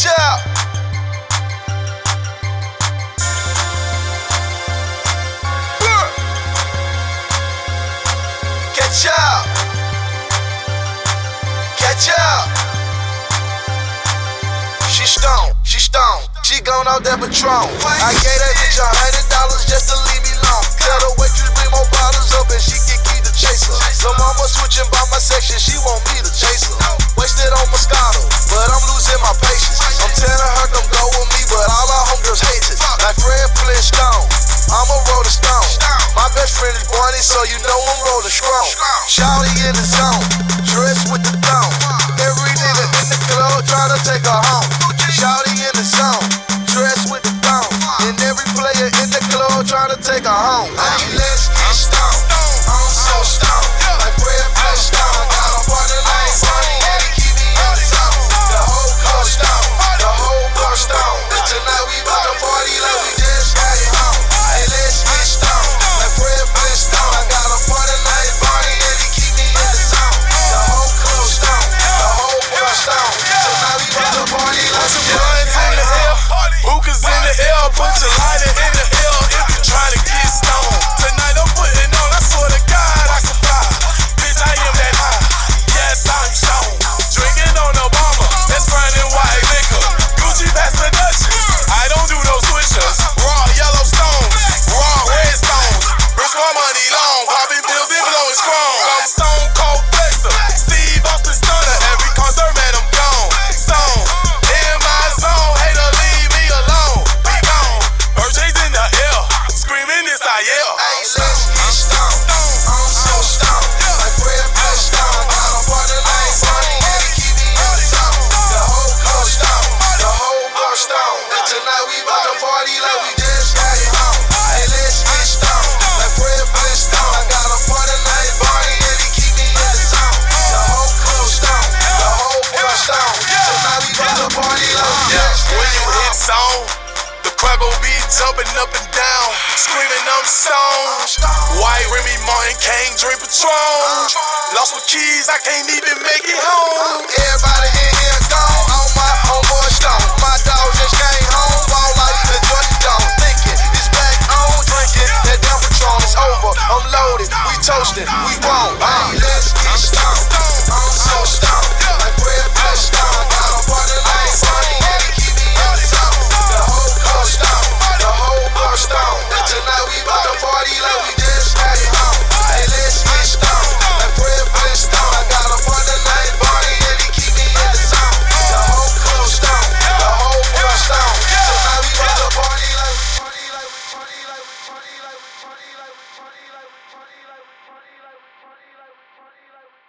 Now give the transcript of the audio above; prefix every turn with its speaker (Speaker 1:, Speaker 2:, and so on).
Speaker 1: Catch out. Catch out. Catch out. She stoned, she gone out that Patron. I gave that bitch $100 just to leave me alone. Tell the waitress bring more bottles up and she can keep the chaser. So mama switching by my section, she want me to chase her. Wasted on Moscato, but I'm losing my patience. I'm telling her come go with me, but all our homegirls hate it. Like Fred Flintstone, I'm a Rolling Stone. My best friend is Barney, so you know I'm rolling strong. Shawty in the zone, dressed with the thong. Every nigga in the club tryna take her home. Shawty in the zone, dressed with the thong. And every player in the club tryna take her home. Hey, let's get stoned. I'm so stoned, like Fred Flintstone. Got a partner like Barney, and he keep me in the zone. The whole club stoned, the whole bar stoned. Tonight we bout to party like we just got it home. Hey, let's get stoned, like Fred Flintstone. I got a partner like Barney, and he keep me in the zone. The whole club stoned, the whole bar stoned. Tonight we bout to party like we just got it home.
Speaker 2: Hookahs in the air, put your lighter in the air if you tryna get stoned. Tonight I'm putting on, I swear to God I can fly. Bitch, I am that high, yes I'm stoned. Drinking on Obama, that's brown and white liquor. Gucci past the Dutchess, I don't do no switchers. Raw yellow stones, raw red stones. Rich my money long, popping pills and blowing strong. I'm Stone Cold Flexer, Steve Austin Stunner. Every concert, man, I'm gone. Stone, in my zone, hater leave me alone. Be gone, birthdays in the air, screaming this I yell.
Speaker 1: Hey, let's get stoned. I'm so stoned, like Fred Flintstone. Got a partner like Barney, and he keep me in the zone. The whole club stoned, the whole bar stoned. Tonight we bout to party like we just got it home. Hey, let's get stoned, like Fred Flintstone. I got a partner like Barney, and he keep me in the zone. The whole club stoned, the whole bar stoned. Tonight we bout to party like we just got
Speaker 2: When
Speaker 1: it
Speaker 2: you hit
Speaker 1: home.
Speaker 2: zone, the crowd gon' be jumping up and down, screaming I'm stoned. White Remy Martin can't drink Patron. Lost my keys, I can't even make it home.
Speaker 1: Everybody in here gone, all my homeboy stone. My dog just came home, ball like the Jordan Dome. Thinking it's back on, drinking that damn Patron. It's over, I'm loaded, we toasting, we wrong. Hey, let's get stoned. I'm so stoned, like Fred Flintstone. Got a partner like Barney, and he keep me in the zone. The whole club stoned, the whole bar stoned. Tonight we bout to party like we just got it home. Hey, let's get stoned, like Fred Flintstone. I got a partner like Barney, and he keep me in the zone. The whole club stoned, the whole bar stoned. Tonight we bout to party like we party like we party like we party like we party like we party like we party like we party like we party like we party like we